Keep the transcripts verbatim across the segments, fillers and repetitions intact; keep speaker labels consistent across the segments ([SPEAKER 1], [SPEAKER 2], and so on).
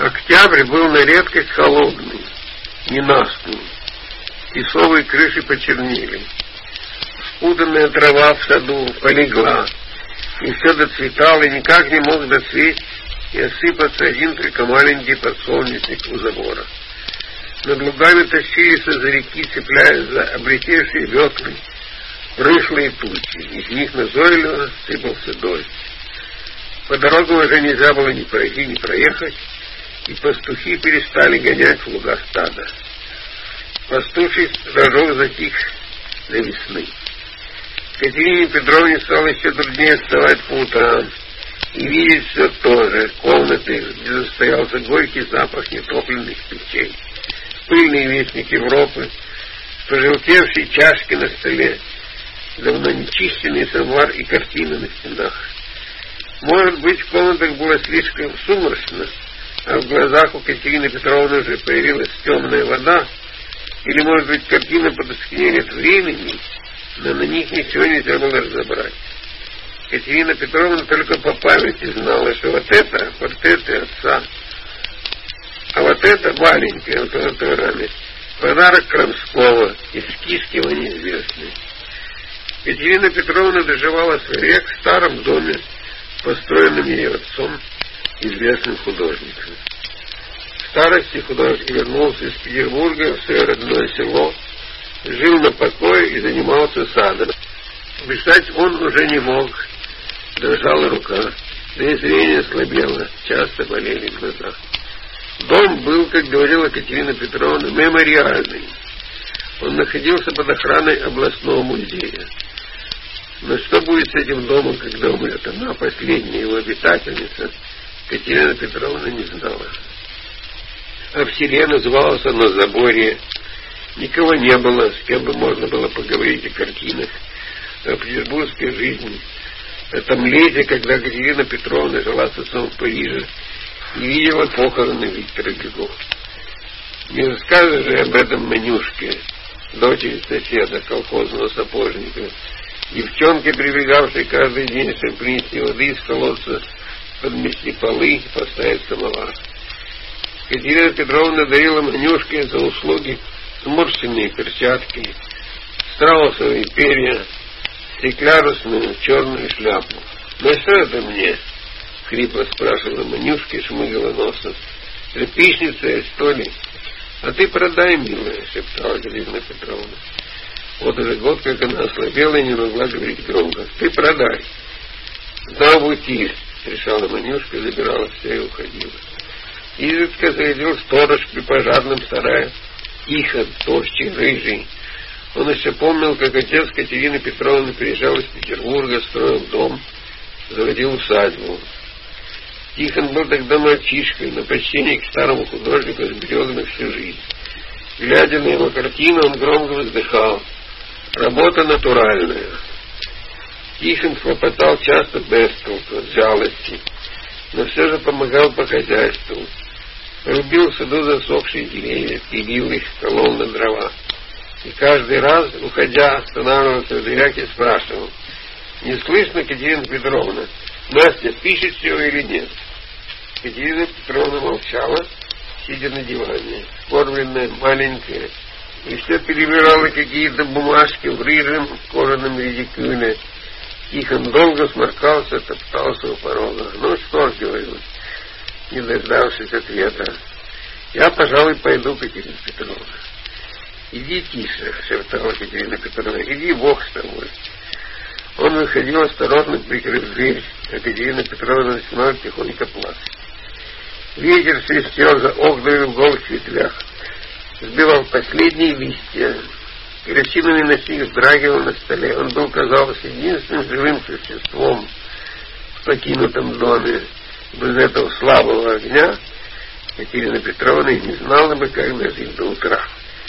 [SPEAKER 1] Октябрь был на редкость холодный, ненастный. Тесовые крыши почернели. Спутанная трава в саду полегла, и все доцветало, и никак не мог доцветь и осыпаться один только маленький подсолнечник у забора. Над лугами тащились за реки, цепляясь за облетевшие ветлы, рыхлые тучи. Из них назойливо сыпался дождь. По дорогам уже нельзя было ни пройти, ни проехать, и пастухи перестали гонять в луга стада. Пастуший рожок затих до весны. Катерине Петровне стало еще труднее вставать по утрам и видеть все то же: комнаты, где застоялся горький запах нетопленных печей, пыльный вестник Европы, пожелтевшие чашки на столе, давно нечищенный самовар и картины на стенах. Может быть, в комнатах было слишком сумрачно, а в глазах у Катерины Петровны уже появилась темная вода, или, может быть, картина потускнели от времени, но на них ничего нельзя было разобрать. Катерина Петровна только по памяти знала, что вот это портреты отца, а вот это маленькая фотография, подарок Крамского, эскиз его неизвестный. Катерина Петровна доживала свой век в старом доме, построенном ее отцом, известным художником. В старости художник вернулся из Петербурга в свое родное село, жил на покое и занимался садом. Писать он уже не мог, дрожала рука, да и зрение слабело, часто болели глаза. Дом был, как говорила Катерина Петровна, мемориальный. Он находился под охраной областного музея. Но что будет с этим домом, когда умрет она, последняя его обитательница, Катерина Петровна не знала. А в селе называлось оно Заборье. Никого не было, с кем бы можно было поговорить о картинах, о петербургской жизни, о том лете, когда Катерина Петровна жила с отцом в Париже и видела похороны Виктора Гюго. Не расскажешь же об этом Манюшке, дочери соседа, колхозного сапожника, девчонке, прибегавшей каждый день, чтобы принести воды из колодца, подмести полы, поставить самовар. Катерина Петровна дарила Манюшке за услуги сморщенные перчатки, страусовые перья, стеклярусную черную шляпу. «Ну что это мне?» — хрипло спрашивала Манюшка и шмыгала носом. «Тряпичница, что ли?» «А ты продай, милая», — шептала Катерина Петровна. Вот уже год, как она ослабела и не могла говорить громко. «Ты продай». «Да, бутиль», — решала Манюшка, забирала все и уходила. Изредка заходил сторож при пожарном сарае, тихо, тощий, рыжий. Он еще помнил, как отец Катерины Петровны приезжал из Петербурга, строил дом, заводил усадьбу. Тихон был тогда мальчишкой, но почтение к старому художнику сберег на всю жизнь. Глядя на его картину, он громко вздыхал. Работа натуральная. Тихон хлопотал часто без толку, от жалости, но все же помогал по хозяйству. Рубил в саду засохшие деревья, пилил их, колол на дрова. И каждый раз, уходя, останавливался в дверях и спрашивал: «Не слышно, Катерина Петровна, Настя пишет все или нет?» Катерина Петровна молчала, сидя на диване, скорбленная, маленькая, и все перебирала какие-то бумажки в рыжем кожаном редикюле. Тихон долго сморкался, топтался у порога. «Ну что ж, — говорю, не дождавшись ответа, — я, пожалуй, пойду, Катерина Петровна». «Иди тише, — шептала Катерина Петровна, — иди, Бог с тобой». Он выходил, осторожно прикрыв дверь, а Катерина Петровна начинала тихонько плакать. Ветер свистел за окнами в голых ветвях, сбивал последние листья. Керосиновый носик вздрагивал на столе. Он был, казалось, единственным живым существом в покинутом доме. Без этого слабого огня Катерина Петровна и не знала бы, как дожить до утра.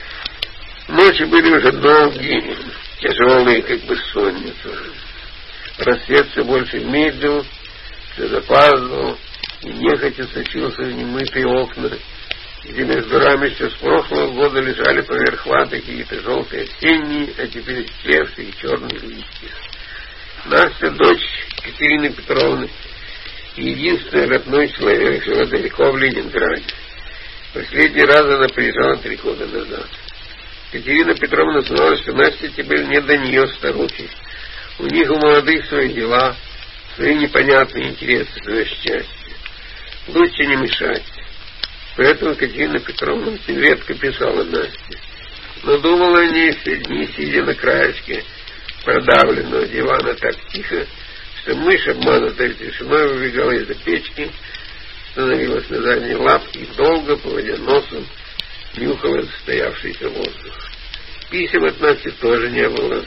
[SPEAKER 1] Ночи были уже долгие, тяжелые, как бессонница. Рассвет все больше медлил, все запаздывал, и нехотя сочился в немытые окна, где между рами еще с прошлого года лежали поверх латы какие-то желтые осенние, а теперь истлевшие черные листья. Настя, дочь Катерины Петровны, и единственный родной человек жила далеко в Ленинграде. Последний раз она приезжала три года назад. Катерина Петровна знала, что Насте теперь не до нее, старухи. У них у молодых свои дела, свои непонятные интересы, свое счастье. Лучше не мешать. Поэтому Катерина Петровна очень редко писала Насте. Но думала о ней все дни, сидя на краешке продавленного дивана так тихо, что мышь, обманутая тишиной, выбегала из-за печки, становилась на задние лапки и долго, поводя носом, нюхала застоявшийся воздух. Писем от Насти тоже не было.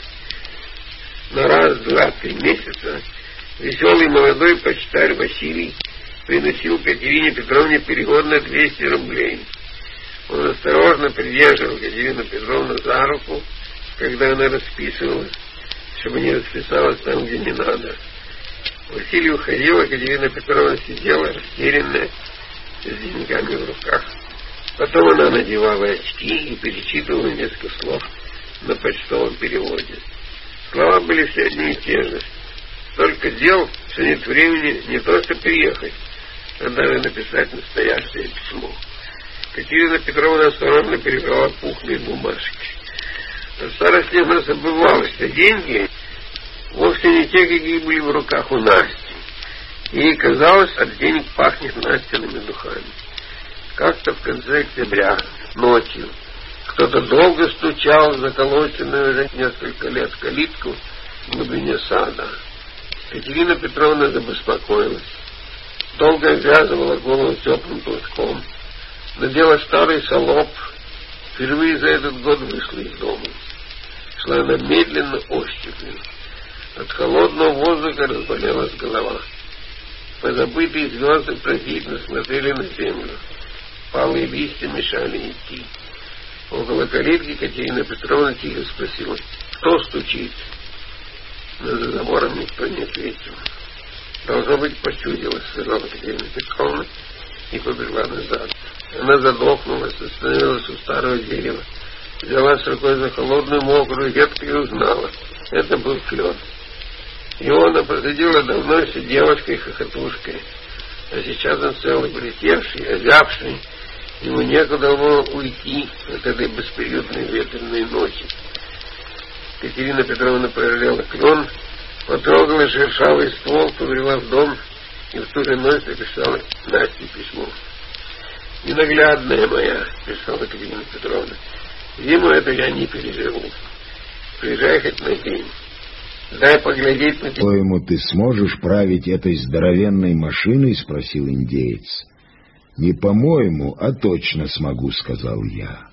[SPEAKER 1] На раз, два, три месяца веселый молодой почтарь Василий приносил Катерине Петровне перевод на двести рублей. Он осторожно придерживал Катерину Петровну за руку, когда она расписывалась, чтобы не расписалась там, где не надо. Василий уходил, а Катерина Петровна сидела растерянная, с деньгами в руках. Потом она надевала очки и перечитывала несколько слов на почтовом переводе. Слова были все одни и те же. Столько дел, что нет времени не то что приехать, а даже написать настоящее письмо. Катерина Петровна осторожно перебрала пухлые бумажки. От старости она забывала, что деньги вовсе не те, какие были в руках у Насти. Ей казалось, от денег пахнет Настиными духами. Как-то в конце октября, ночью, кто-то долго стучал в заколоченную уже несколько лет калитку в глубине сада. Катерина Петровна забеспокоилась. Долго обвязывала голову теплым платком, надела старый салоп, впервые за этот год вышла из дома. Шла она медленно, ощупью. От холодного воздуха разболелась голова. Позабытые звезды пронзительно смотрели на землю. Палые листья мешали идти. Около калитки Катерина Петровна тихо спросила: «Кто стучит?» Но за забором никто не ответил. «Должно быть, почудилось», — сказала Катерина Петровна и побежала назад. Она задохнулась, остановилась у старого дерева, взялась рукой за холодную мокрую ветку и узнала. Это был клен. Его она посадила давно еще девочкой-хохотушкой, а сейчас он целый блестевший, озябший, ему некуда было уйти от этой бесприютной ветреной ночи. Катерина Петровна прожала клен, потрогала шершавый ствол, повела в дом и в ту же ночь написала Насте письмо. «Ненаглядная моя», — писала Катерина Петровна, — «зиму эту я не переживу. Приезжай хоть на день. Дай поглядеть на тебя».
[SPEAKER 2] «По-моему, ты сможешь править этой здоровенной машиной?» — спросил индеец. «Не по-моему, а точно смогу», — сказал я.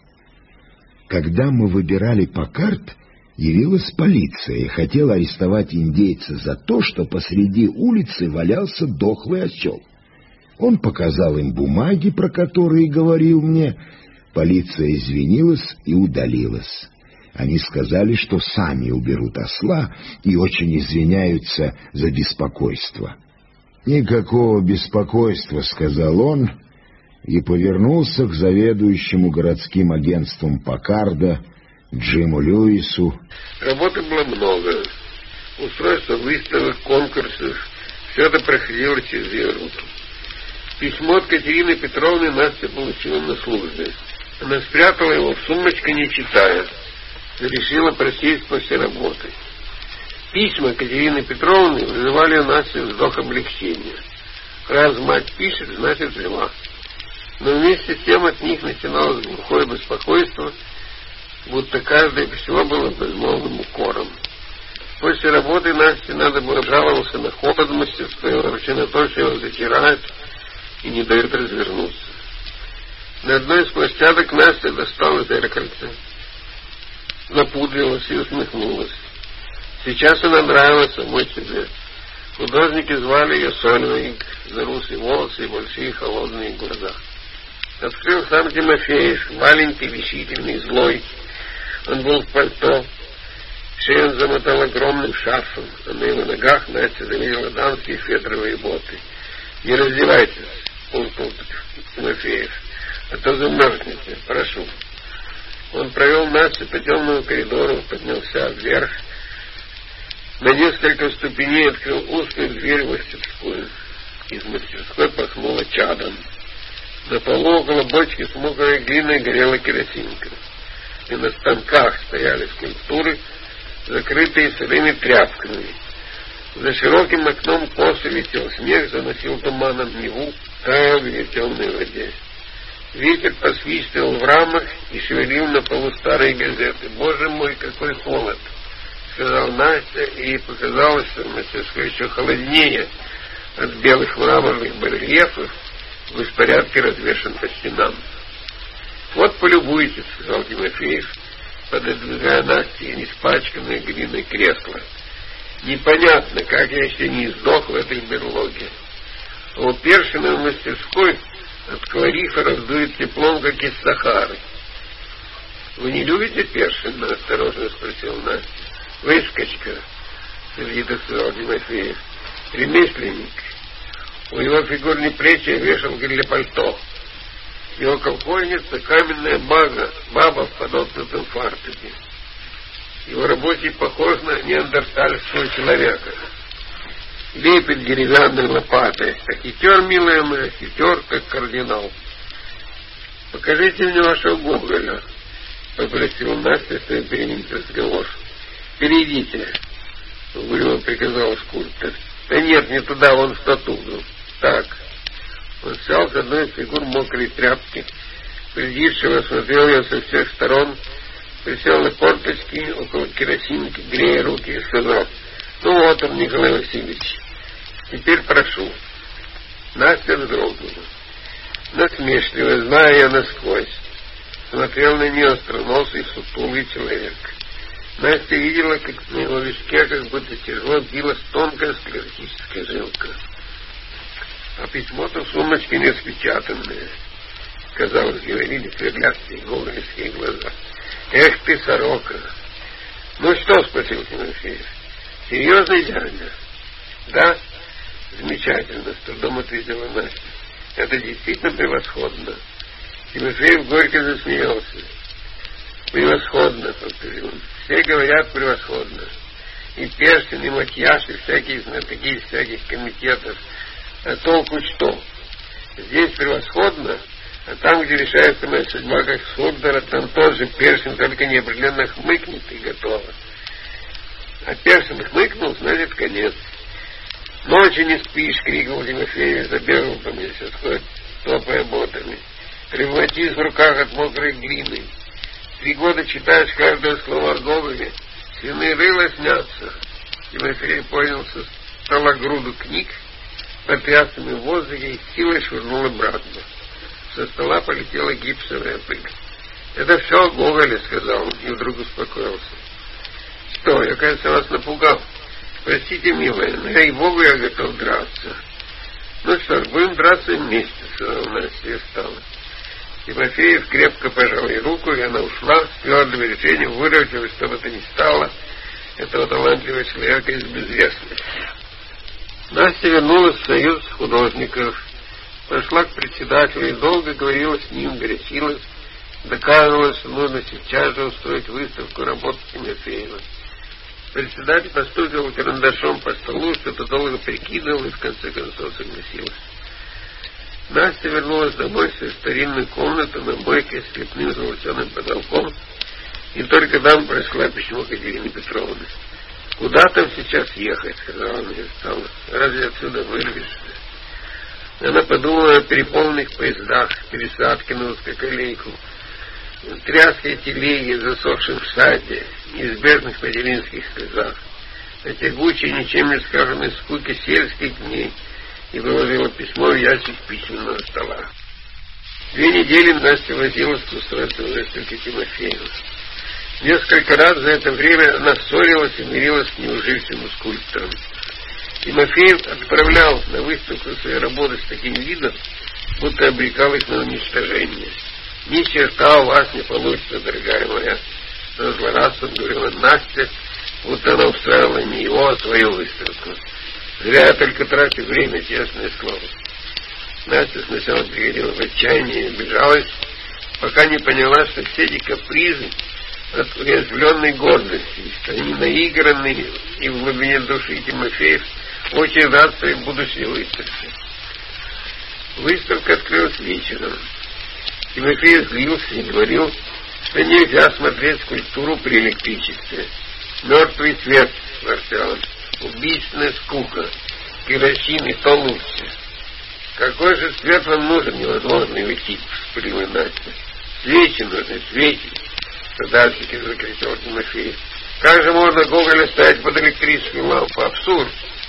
[SPEAKER 2] Когда мы выбирали Паккард, явилась полиция и хотела арестовать индейца за то, что посреди улицы валялся дохлый осел. Он показал им бумаги, про которые говорил мне. Полиция извинилась и удалилась. Они сказали, что сами уберут осла, и очень извиняются за беспокойство. «Никакого беспокойства», — сказал он, и повернулся к заведующему городским агентством Паккарда Джиму Льюису.
[SPEAKER 1] Работы было много. Устройство выставок, конкурсов. Все это проходило через ее руки. Письмо от Катерины Петровны Настя получила на службе. Она спрятала его в сумочку, не читая. Решила просесть после работы. Письма Катерины Петровны вызывали у Насти вздох облегчения. Раз мать пишет, значит жива. Но вместе с тем от них начиналось глухое беспокойство, будто каждое письмо было безмолвным укором. После работы Насте надо было жаловаться на холод в мастерской, вообще на то, что его затирают и не дают развернуться. На одной из площадок Настя достала зеркальце, напудрилась и усмехнулась. Сейчас она нравилась самой себе. Художники звали ее Сольвейк, за русые волосы и большие холодные глаза. Открыл сам Тимофеев, маленький, решительный, злой. Он был в пальто. Шею он замотал огромным шарфом, а на его ногах Настя заметила дамские фетровые боты. «Не раздевайтесь», — пунктил Тимофеев, — «а то замерзнете, прошу». Он провел Настю по темному коридору, поднялся вверх, на несколько ступеней открыл узкую дверь в мастерскую. Из мастерской пахнуло чадом. На полу около бочки с мокрой глиной горела керосинка. И на станках стояли скульптуры, закрытые сырыми тряпками. За широким окном косо летел снег, заносил туманом Неву, таял в темной воде. Ветер посвистывал в рамах и шевелил на полу старые газеты. «Боже мой, какой холод!» — сказал Настя, и ей показалось, что в мастерской еще холоднее от белых мраморных барельефов, в беспорядке развешан по стенам. «Вот полюбуйтесь», — сказал Тимофеев, пододвигая Насте испачканное глиной кресло. «Непонятно, как я еще не сдох в этой берлоге. А у Першина в мастерской от клариферов дует теплом, как из Сахары». «Вы не любите Першина?» — осторожно спросил Настя. «Выскочка», — сердито сказал Тимофеев. «Ремесленник. У его фигурной плечи вешалка для пальто. Его колхозница — каменная бага, баба в подоткнутом фартуке. Его рабочий похож на неандертальского человека. Лепит деревянной лопатой. А хитер, милая моя, хитер, как кардинал. Покажите мне вашего Гоголя», — попросил Настя, что перенять разговор. «Перейдите», — угрюмо приказал скульптор. «Да нет, не туда, вон в статую. Так». Он взял с одной из фигур мокрой тряпки, придирчиво осмотрел ее со всех сторон, присел на корточки около керосинки, грея руки, и сказал: «Ну вот он, Николай Васильевич, теперь прошу». Настя вздрогнула. Насмешливо, зная ее насквозь, смотрел на нее остроносый сутулый человек. Настя видела, как на его виске как будто тяжело билась тонкая склеротическая жилка. «А письмо-то в сумочке не распечатанное», — казалось, говорили сверлящие гоголевские глаза. «Эх ты, сорока!» «Ну что?» — спросил Тимофеев. «Серьезный дядя?» «Да, замечательно», — с трудом ответила Настя. «Это действительно превосходно». Тимофеев горько засмеялся. «Превосходно», — повторил он. «Все говорят превосходно. И перстень, и макияж, и всякие знатоки из всяких комитетов. А толку что? Здесь превосходно, а там, где решается моя судьба, как Сурдера, там тот же перстень, только неопределенно хмыкнет и готово. А перстень хмыкнул, значит, конец». «Ночью не спишь!» — крикнул Тимофеев, забегал по мастерской, топая ботами. «Ревматизм в руках от мокрой глины. Три года читаешь каждое слово о Гоголе. Свиные рыла снятся». Тимофеев понял со стола груду книг, потряс ими в воздухе и силой швырнул обратно. Со стола полетела гипсовая пыль. «Это все о Гоголе», — сказал он, и вдруг успокоился. «Что, я, кажется, вас напугал? Простите, милая, но я и Богу я готов драться». «Ну что ж, будем драться вместе», — сказала Настя и встала. Тимофеев крепко пожал ей руку, и она ушла с твердым решением вырвать его, что бы то ни стало, этого талантливого человека из безвестности. Настя вернулась в союз художников, пошла к председателю и долго говорила с ним, горячилась, доказывала, что нужно сейчас же устроить выставку работ Тимофеева. Председатель постукивал карандашом по столу, что-то долго прикидывал и в конце концов согласилась. Настя вернулась домой в свою старинную комнату на мойке с скрипным золоченым потолком, и только там прошло письмо Катерины Петровны. «Куда там сейчас ехать?» — сказала она и встала. «Разве отсюда вырвешься?» Она подумала о переполненных поездах, пересадке на узкоколейку, тряской телеге, засохшем саде, неизбежных материнских слезах, о тягучей, ничем не сказанной скуке сельских дней, и выложила письмо в ящик письменного стола. Две недели Настя возилась к устройству выставки Тимофеева. Несколько раз за это время она ссорилась и мирилась с неужившим скульптором. Тимофеев отправлял на выставку свои работы с таким видом, будто обрекал их на уничтожение. «Ни черта у вас не получится, дорогая моя», — злорадством говорила Настя, будто она устраивала не его, а свою выставку. «Зря я только трачу время, честное слово». Настя сначала приходила в отчаяние и бежалась, пока не поняла, что все эти капризы от уязвленной гордости, что они наигранные, и в глубине души Тимофеев очень рад своей будущей выставке. Выставка открылась вечером. Тимофей злился и говорил, что нельзя смотреть скульптуру при электричестве. Мертвый свет, ворчал он, убийственная скука, керосин и то лучше. Какой же свет вам нужен, невозможно уйти, вспылила Настя. Свечи нужны, свечи, страдальщики закричал Тимофей. Как же можно Гоголя ставить под электрическую лампу? Абсурд.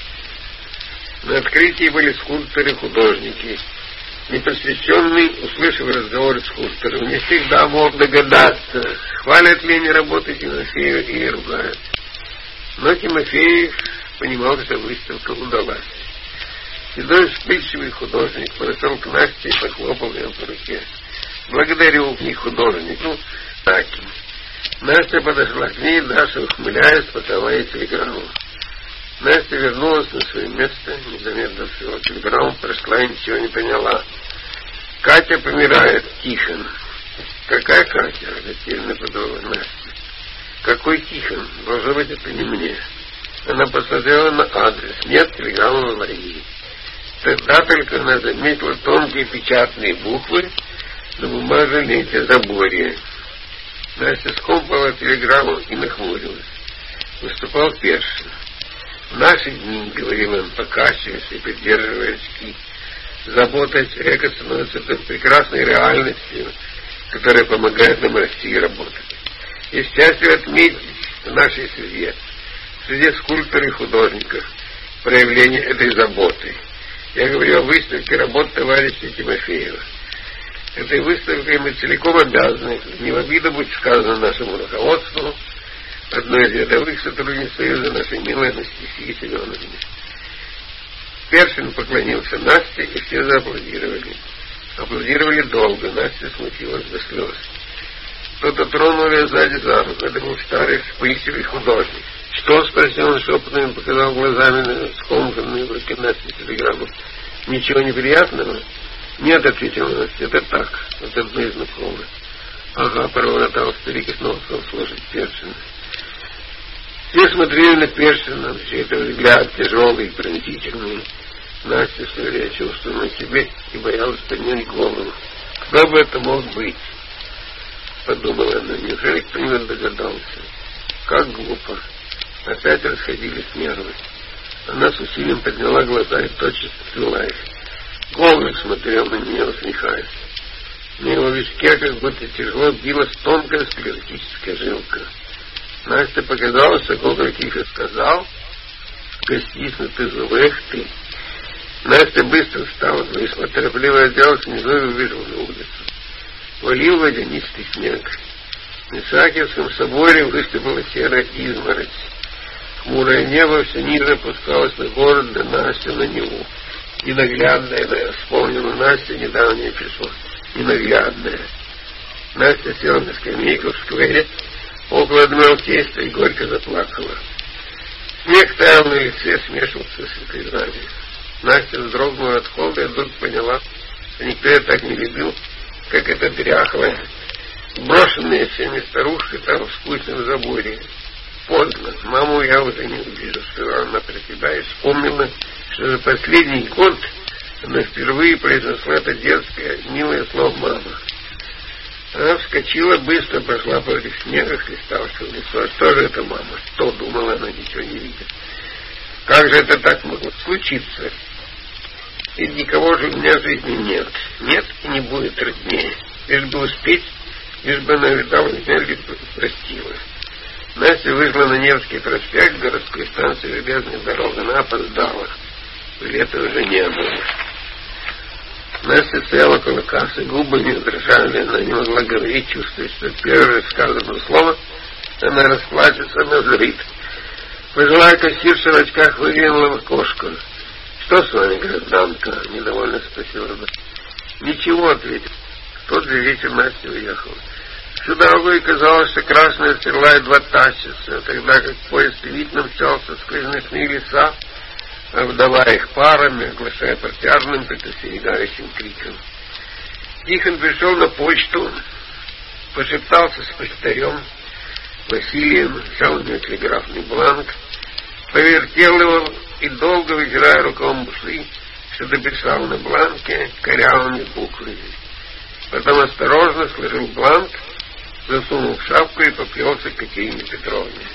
[SPEAKER 1] На открытии были скульпторы-художники. Непосвященный, услышав разговор скульпторов, не всегда мог догадаться, хвалят ли они работы Тимофея или ругают. Но Тимофеев понимал, что выставка удалась. Седой вспыльчивый художник подошел к Насте и похлопал ее по руке. Благодарю, не художник, ну, так. Настя подошла к ней, Даша, ухмыляясь, подавая телеграмму. Настя вернулась на свое место, незаметно всего телеграмму, прошла и ничего не поняла. Катя помирает, Тихон. Какая Катя? Растерянно подумала Настя. Какой Тихон? Должно быть, это не мне. Она посмотрела на адрес. Нет, телеграммы в Марии. Тогда только она заметила тонкие печатные буквы на бумажной ленте заборе. Настя скомкала телеграмму и нахмурилась. Выступал Першин. В наши дни, говорил он, покачиваясь и придерживая очки, забота о человеке становится прекрасной реальностью, которая помогает нам расти и работать. И счастье отметить в нашей среде, среди скульпторов и художников, проявление этой заботы. Я говорю о выставке работ товарища Тимофеева. Этой выставкой мы целиком обязаны, не в обиду будет сказано нашему руководству, одной из рядовых сотрудниц Союза, нашей милой Анастасии Семеновне. Першин поклонился Насте, и все зааплодировали. Аплодировали долго, Настя смутилась до слез. Кто-то тронул ее сзади за руку, это был старый вспыльчивый художник. Что, спросил он шепотом, показал глазами на скомканную в руке Насте телеграмму. Ничего неприятного? Нет, ответил Настя, это так, это одно знакомое. Ага, пробормотал старик и снова стал слушать Першина. Все смотрели на Першина, все это взгляд тяжелый и пронзительный. Настя все время чувствовала на себе и боялась поднять голову. Кто бы это мог быть? Подумала она, неужели кто-нибудь догадался? Как глупо. Опять расходились нервы. Она с усилием подняла глаза и тотчас отвела их. Гоголь смотрел на нее, усмехаясь. На его виске как будто тяжело билась тонкая склеротическая жилка. Настя показалось, что Гоголь тихо сказал: «Стиснутый зубы, эх ты». Настя быстро встала, вышла, торопливо оделась внизу и выбежала на улицу. Валил водянистый снег. В Исаакиевском соборе выступила серая изморозь. Хмурое небо все ниже опускалось на город, да Настя на Неву. Ненаглядная, да, вспомнила Настя недавнее число. Ненаглядная. Настя села на скамейку в сквере около Адмиралтейства и горько заплакала. Снег таял на лице, смешивался с слезами. Настя вздрогнула от холода и вдруг поняла, что никто ее так не любил, как эта дряхлая, брошенная всеми старушка там в скучном заборе. Поздно, маму я уже не увижу, сказала она про себя и вспомнила, что за последний год она впервые произнесла это детское, милое слово «мама». Она вскочила, быстро пошла против снега, хлеставшего лицо. Что же это, мама? Что, думала она, ничего не видит. Как же это так могло случиться? Ведь никого же у меня в жизни нет. Нет и не будет роднее. Лишь бы успеть, лишь бы она видала меня, лишь бы простила. Настя вышла на Невский проспект, городской станции железной дороги. Она опоздала. Билета уже не было. Настя стояла около кассы, губы не дрожали, она не могла говорить, чувствуя, что первое сказанное слово она расплачется, она зрит. Пожилая кассирша в очках выглянула в окошко. «Что с вами, гражданка?» — недовольно спросила она. «Ничего», — ответил. В тот же вечер Настя уехала. Всю дорогу ей казалось, что красная стрела едва тащится, тогда как поезд видно мчался сквозь ночные леса, обдавая их парами, оглашая протяжным, предостерегающим криком. Тихон пришел на почту, пошептался с почтарем Василием, взял у него телеграфный бланк, повертел его и, долго вытирая рукавом усы, что дописал на бланке корявыми буквами. Потом осторожно сложил бланк, засунул в шапку и поплелся к Катерине Петровне.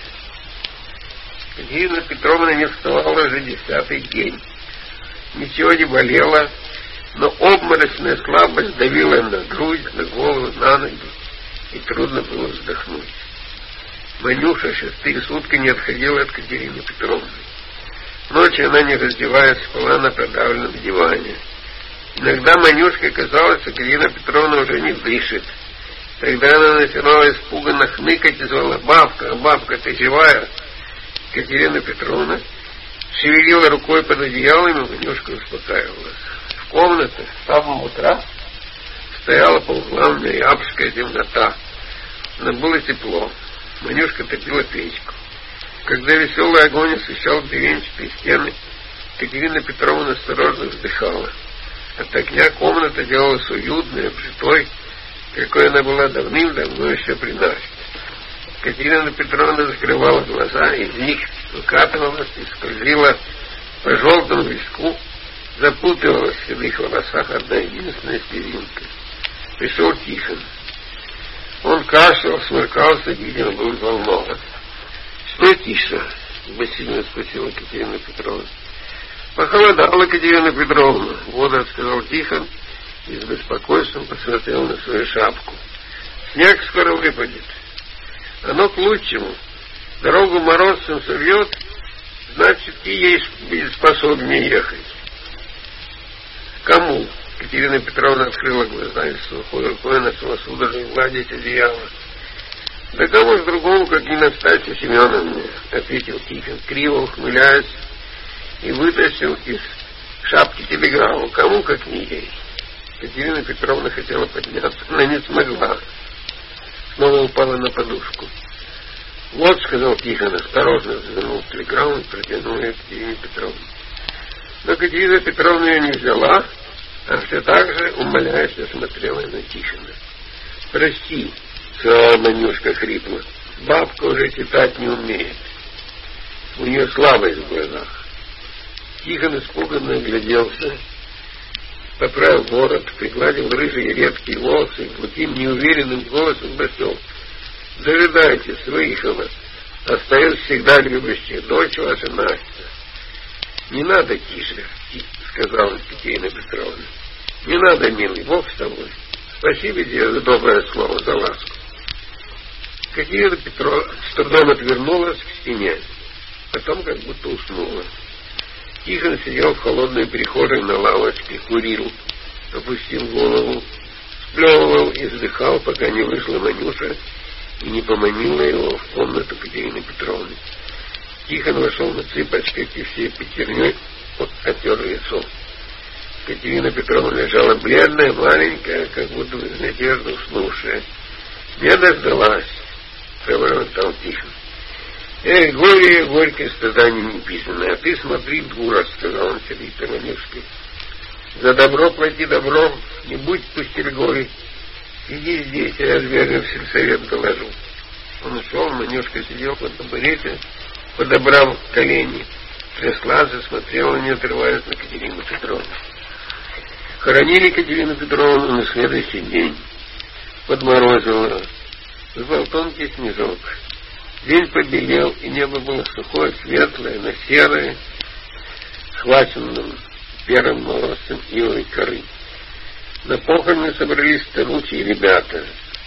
[SPEAKER 1] Катерина Петровна не вставала уже десятый день. Ничего не болело, но обморочная слабость давила на грудь, на голову, на ноги, и трудно было вздохнуть. Манюша шестые сутки не отходила от Катерины Петровны. Ночью она, не раздеваясь, спала на продавленном диване. Иногда Манюшке казалось, что Катерина Петровна уже не дышит. Тогда она начинала испуганно хныкать и звала: «Бабка, бабка, ты живая?» Катерина Петровна шевелила рукой под одеялом, и Манюшка успокаивалась. В комнатах с самого утра стояла по углам ноябрьская темнота, но было тепло. Манюшка топила печку. Когда веселый огонь освещал бревенчатые стены, Катерина Петровна осторожно вздыхала. От огня комната делалась уютной, обжитой, какой она была давным-давно еще при Насте. Катерина Петровна закрывала глаза, из них выкатывалась и скользила по желтому виску, запутывалась в седых волосах одна единственная слезинка. Пришел Тихон. Он кашлял, сморкался, видимо, был взволнован. «Что, Тиша?» — басильно спросила Катерина Петровна. «Похолодало, Катерина Петровна», — бодро сказал Тихон и с беспокойством посмотрел на свою шапку. «Снег скоро выпадет. Оно к лучшему. Дорогу морозцем совьет, значит, и ей будет способнее ехать». «Кому?» — Катерина Петровна открыла глаза и сухой рукой начала судорожно гладить одеяло. «Да кому ж другому, как не Настасье Семеновне», — ответил Тихон, криво ухмыляясь, и вытащил из шапки телеграмму. «Кому, как не ей?» Катерина Петровна хотела подняться, но не смогла. Снова упала на подушку. «Вот», — сказал Тихон, осторожно завернул телеграмму и протянул ее Катерине Петровне. Но Катерина Петровна ее не взяла, а все так же умоляюще смотрела на Тихона. «Прости», — сказала Манюшка хрипло, — «бабка уже читать не умеет. У нее слабость в глазах». Тихон испуганно огляделся, поправил ворот, пригладил рыжие редкие волосы и глухим неуверенным голосом бросил: «Дожидайтесь, выехала. Остается всегда любящая дочь ваша Настя». «Не надо, Тише», — сказала Катерина Петровна. «Не надо, милый, Бог с тобой. Спасибо тебе за доброе слово, за ласку». Катерина Петровна с трудом отвернулась к стене, потом как будто уснула. Тихон сидел в холодной прихожей на лавочке, курил, опустил голову, сплевывал и вздыхал, пока не вышла Манюша и не поманила его в комнату Катерины Петровны. Тихон вошел на цыпочках и всей пятерней оттер лицо. Катерина Петровна лежала бледная, маленькая, как будто в надежду уснувшая. «Не дождалась», — пробормотал Тихон. «Эх, горе, горькое страдание неписанное, а ты смотри, дура», — сказал он сердито Манюшке. «За добро плати добром, не будь пустельгой. Сиди здесь, я разбегаю в сельсовет доложу». Он ушел, Манюшка сидел под табурете, подобрав колени, тряслась и смотрела, не отрываясь, на Катерину Петровну. Хоронили Катерину Петровну на следующий день. Подморозило, звал тонкий снежок. День побелел, и небо было сухое, светлое, но серое, схваченным первым морозцем ивой коры. На похороны собрались старухи и ребята.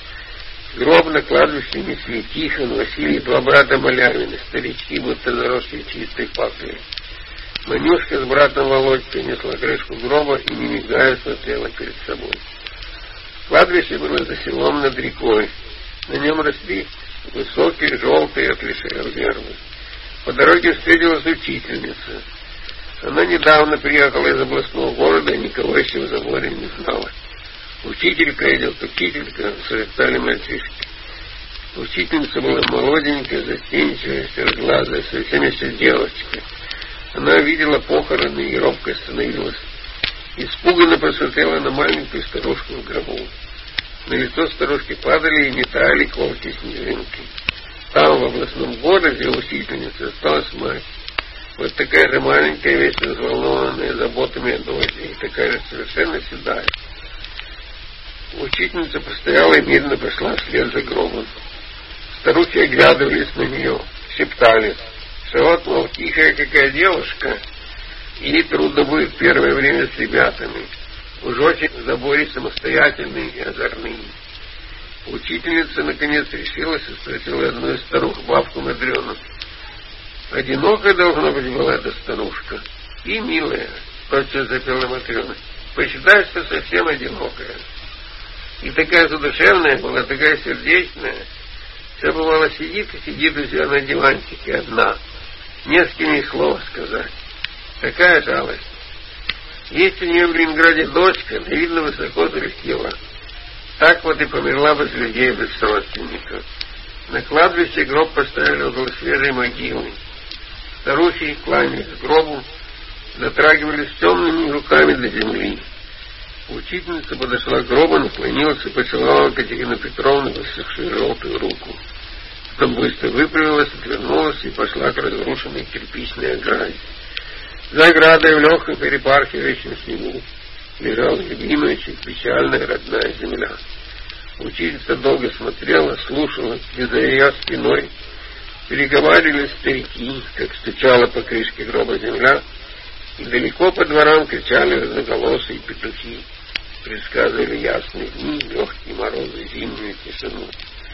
[SPEAKER 1] Гроб на кладбище несли Тихон, Василий и два брата Малявины, старички, будто заросшие чистой паклей. Манюшка с братом Володькой несла крышку гроба и, не мигая, смотрела перед собой. Кладбище было за селом над рекой. На нем росли высокие, желтые от лишаев вербы. По дороге встретилась учительница. Она недавно приехала из областного города и никого еще в заборе не знала. «Учителька идет, учителька», — шептали мальчишки. Учительница была молоденькая, застенчивая, сероглазая, совсем еще девочка. Она видела похороны и робко остановилась. Испуганно посмотрела на маленькую старушку в гробу. На лицо старушки падали и метали колки снежинки. Там, в областном городе, учительница осталась мать. Вот такая же маленькая, вечно взволнованная заботами о дочери, и такая же совершенно седая. Учительница постояла и медленно пошла вслед за гробом. Старухи оглядывались на нее, шептали, что вот, мол, тихая какая девушка, ей трудно будет первое время с ребятами. Уж очень в заборе самостоятельные и озорные. Учительница, наконец, решилась и спросила одну из старух, бабку Мадрену. Одинокая, должна быть, была эта старушка. И милая, тотчас запела Матрена. Посчитай, что совсем одинокая. И такая задушевная была, такая сердечная. Все бывало сидит и сидит у себя на диванчике одна. Не с кем ей слова сказать. Такая жалость. Есть у нее в Ленинграде дочка, да видно, высоко залетела. Так вот и померла без людей, без родственников. На кладбище гроб поставили около свежей могилы. Старухи, кланяясь к гробу, дотрагивались темными руками до земли. Учительница подошла к гробу, наклонилась и поцеловала Катерину Петровну высохшую желтую руку. Потом быстро выпрямилась, отвернулась и пошла к разрушенной кирпичной ограде. За оградой в легком перепархивающем снегу лежала любимая, чуть печальная родная земля. Учительница долго смотрела, слушала, и за ее спиной переговаривались старики, как стучала по крышке гроба земля, и далеко по дворам кричали разноголосые петухи, предсказывали ясные дни, легкие морозы, зимнюю тишину.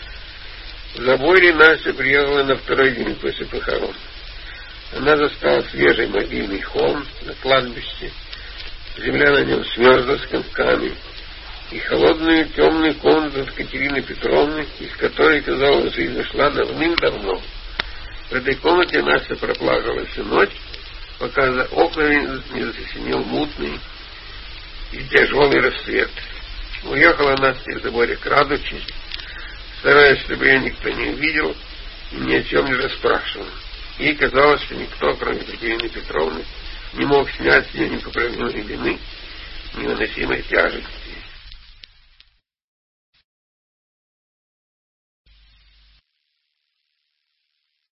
[SPEAKER 1] В заборе Настя приехала на второй день после похорон. Она застала свежий могильный холм на кладбище. Земля на нем смерзла с комками. И холодную темную комнату от Катерины Петровны, из которой, казалось, жизнь ушла давным-давно. В этой комнате Настя проплакала всю ночь, пока за окнами не засинел мутный и тяжелый рассвет. Уехала Настя из забора, крадучись, стараясь, чтобы ее никто не увидел и ни о чем не расспрашивал. Ей казалось, что никто, кроме Катерины Петровны, не мог снять с нее непоправимой вины, невыносимой тяжести.